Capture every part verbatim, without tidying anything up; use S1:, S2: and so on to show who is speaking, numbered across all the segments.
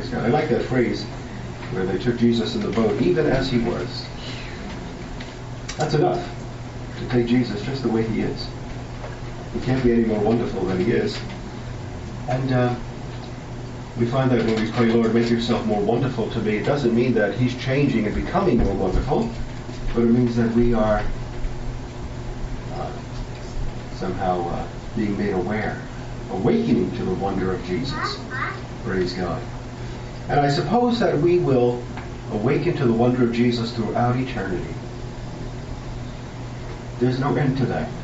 S1: Praise God. I like that phrase where they took Jesus in the boat, even as he was. That's enough to take Jesus just the way he is. He can't be any more wonderful than he is. And uh, we find that when we pray, Lord, make yourself more wonderful to me, it doesn't mean that he's changing and becoming more wonderful, but it means that we are uh, somehow uh, being made aware, awakening to the wonder of Jesus. Praise God. And I suppose that we will awaken to the wonder of Jesus throughout eternity. There's no end to that.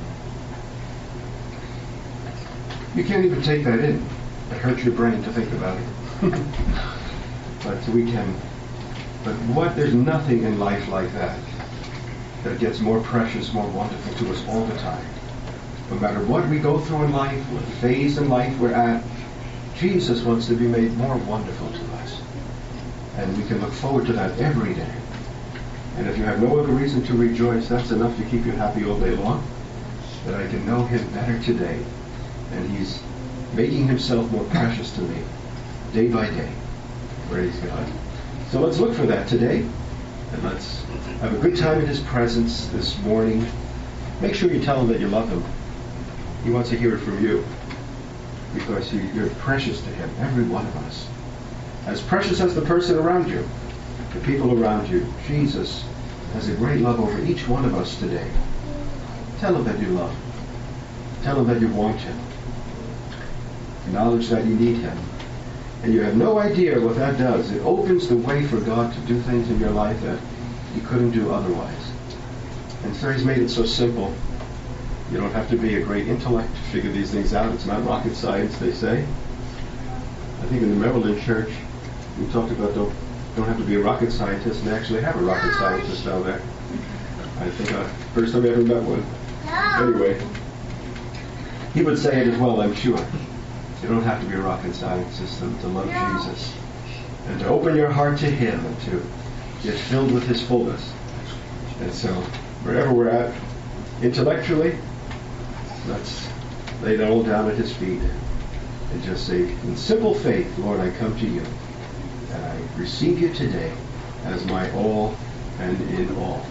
S1: You can't even take that in. It hurts your brain to think about it. But we can. But what? There's nothing in life like that that gets more precious, more wonderful to us all the time. No matter what we go through in life, what phase in life we're at, Jesus wants to be made more wonderful to us. And we can look forward to that every day. And if you have no other reason to rejoice, that's enough to keep you happy all day long. That I can know him better today. And he's making himself more precious to me day by day. Praise God. So let's look for that today. And let's have a good time in his presence this morning. Make sure you tell him that you love him. He wants to hear it from you. Because you, you're precious to him, every one of us. As precious as the person around you, the people around you. Jesus has a great love over each one of us today. Tell him that you love him. Tell him that you want him. Acknowledge that you need him. And you have no idea what that does. It opens the way for God to do things in your life that he couldn't do otherwise. And so he's made it so simple. You don't have to be a great intellect to figure these things out. It's not rocket science, they say. I think in the Maryland church, we talked about don't, don't have to be a rocket scientist, and they actually have a rocket scientist down there. I think uh, first time I ever met one. Anyway, he would say it as well, I'm sure. You don't have to be a rocket scientist to, to love Jesus. And to open your heart to him and to get filled with his fullness. And so, wherever we're at, intellectually, let's lay it all down at his feet and just say, in simple faith, Lord, I come to you. And I receive you today as my all and in all.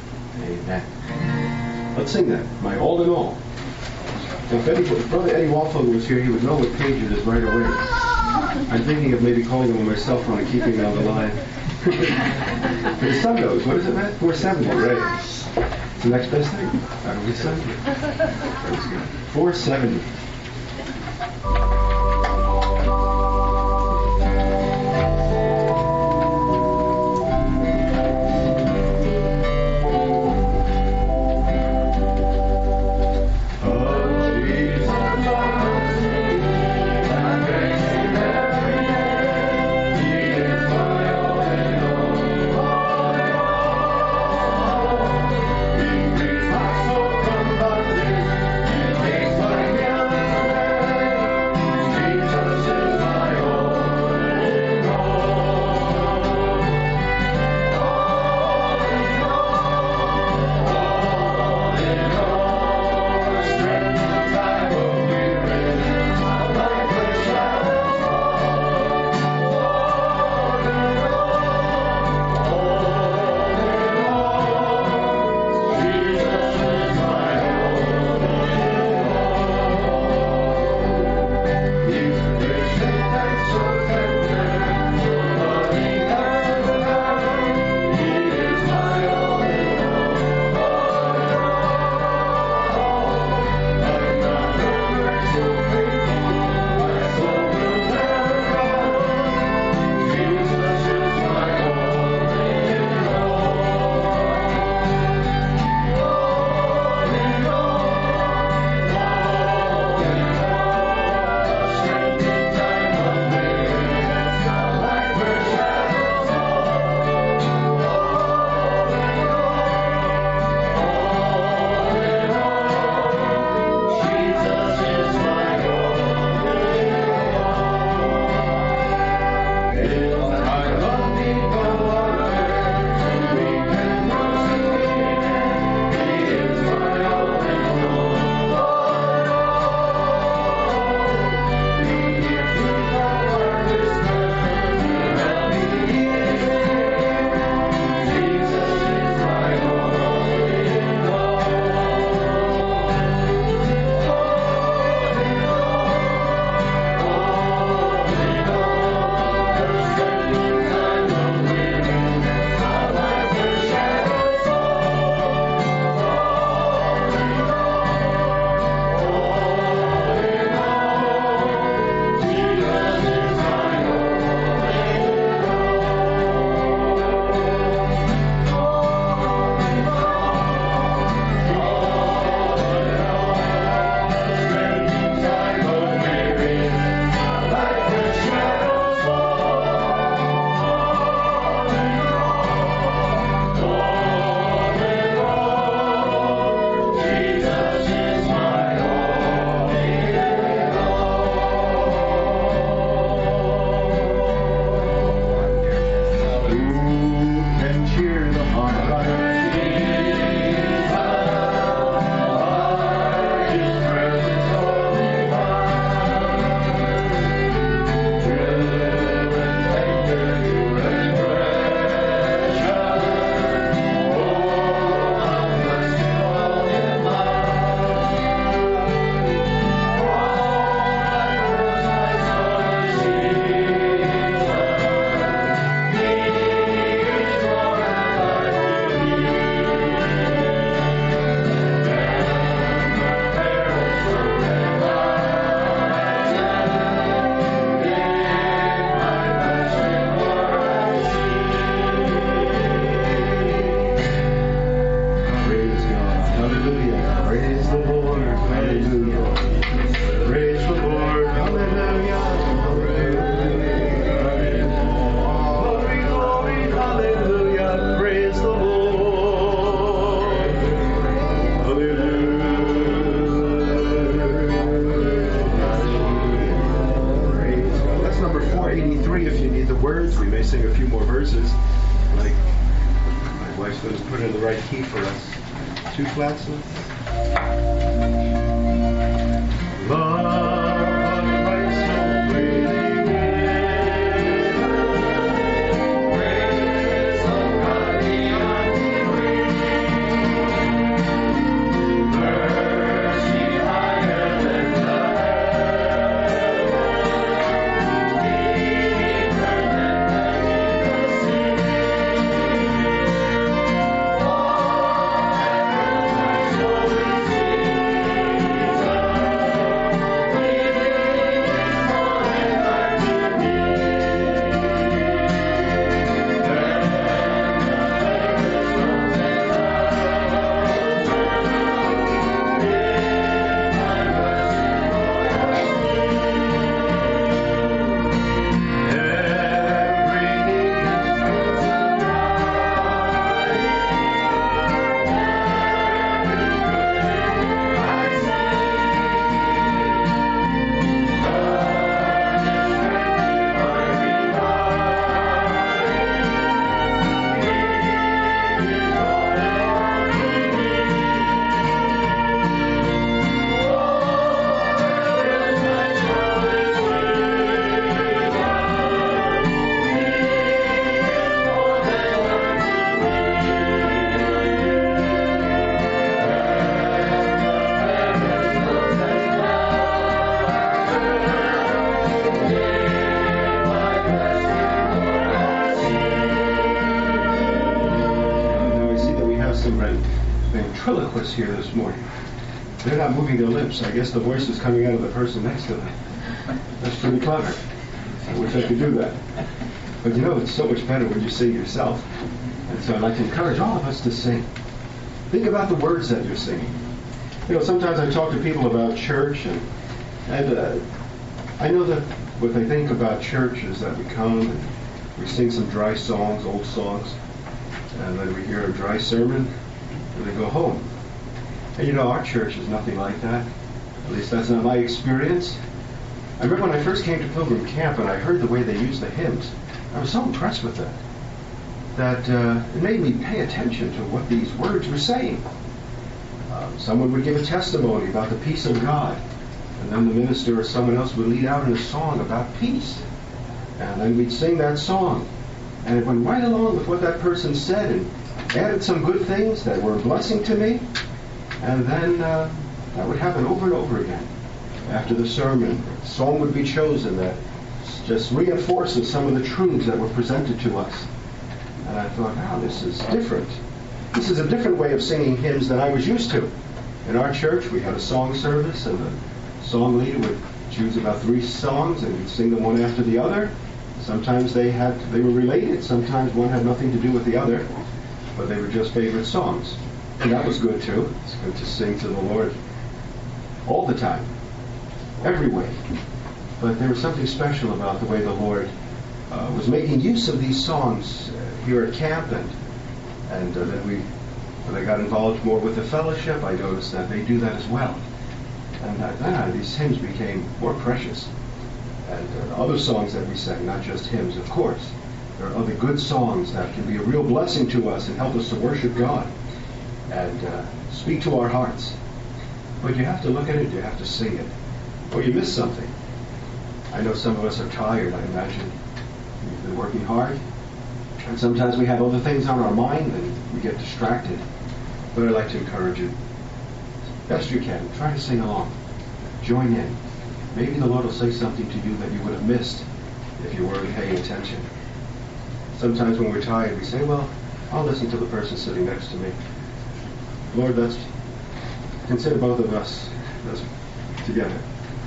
S1: Amen. Let's sing that, my all in all. Now, if, Eddie, if Brother Eddie Walfogel was here, he would know what page it is right away. I'm thinking of maybe calling him on my cell phone and keeping it on the line. His son knows. What is it, Matt? four seventy, right? It's the next best thing. How do we send it? That's good. four seventy. eighty-three if you need the words. We may sing a few more verses. Like my wife's going to put it in the right key for us. Two flats left. Love. Ventriloquists here this morning. They're not moving their lips. I guess the voice is coming out of the person next to them. That's pretty clever. I wish I could do that. But you know, it's so much better when you sing yourself. And so I'd like to encourage all of us to sing. Think about the words that you're singing. You know, sometimes I talk to people about church, and, and uh, I know that what they think about church is that we come and we sing some dry songs, old songs, and then we hear a dry sermon, and they go home. And you know, our church is nothing like that. At least that's not my experience. I remember when I first came to Pilgrim Camp and I heard the way they used the hymns. I was so impressed with that, that uh, it made me pay attention to what these words were saying. Uh, someone would give a testimony about the peace of God, and then the minister or someone else would lead out in a song about peace. And then we'd sing that song. And it went right along with what that person said and added some good things that were a blessing to me. And then uh, that would happen over and over again. After the sermon, a song would be chosen that just reinforces some of the truths that were presented to us. And I thought, wow, this is different. This is a different way of singing hymns than I was used to. In our church, we had a song service, and the song leader would choose about three songs, and we'd sing them one after the other. Sometimes they had they were related. Sometimes one had nothing to do with the other, but they were just favorite songs. And that was good, too. It's good to sing to the Lord all the time, every way. But there was something special about the way the Lord uh, was making use of these songs uh, here at camp, and and uh, then we, when I got involved more with the fellowship, I noticed that they do that as well. And that, then these hymns became more precious. And uh, other songs that we sang, not just hymns, of course. There are other good songs that can be a real blessing to us and help us to worship God and uh, speak to our hearts. But you have to look at it, you have to sing it, or you miss something. I know some of us are tired, I imagine. We've been working hard, and sometimes we have other things on our mind and we get distracted. But I'd like to encourage you, best you can, try to sing along. Join in. Maybe the Lord will say something to you that you would have missed if you weren't paying attention. Sometimes when we're tired, we say, well, I'll listen to the person sitting next to me. Lord, let's consider both of us let's, together.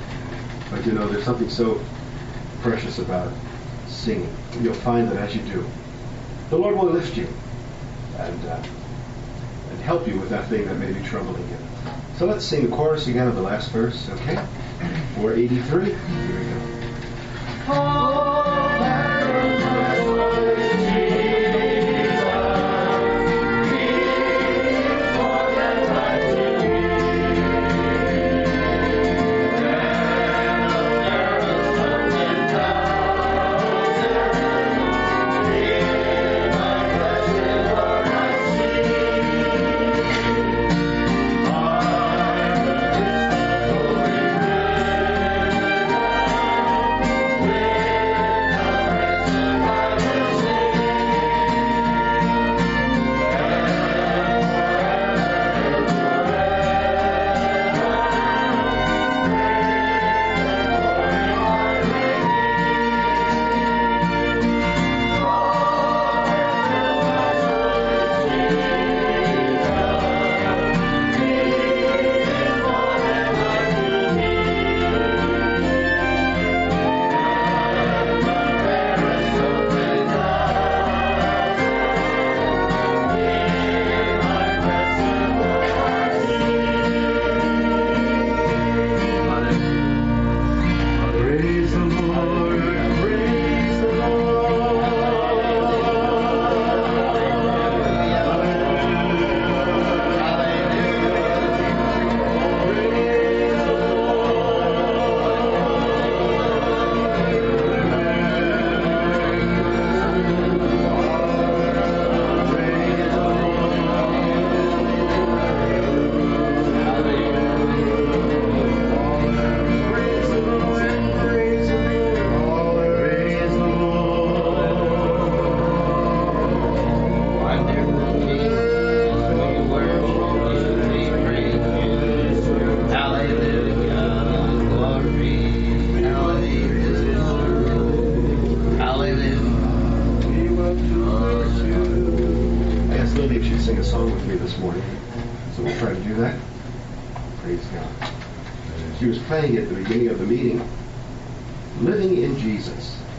S1: But you know, there's something so precious about singing. And you'll find that as you do, the Lord will lift you and, uh, and help you with that thing that may be troubling you. So let's sing the chorus again of the last verse, okay? four eighty-three. Here we go. Oh. love to bless you. I asked Lily if she'd sing a song with me this morning, so we'll try to do that. Praise God. She was playing at the beginning of the meeting. Living in Jesus.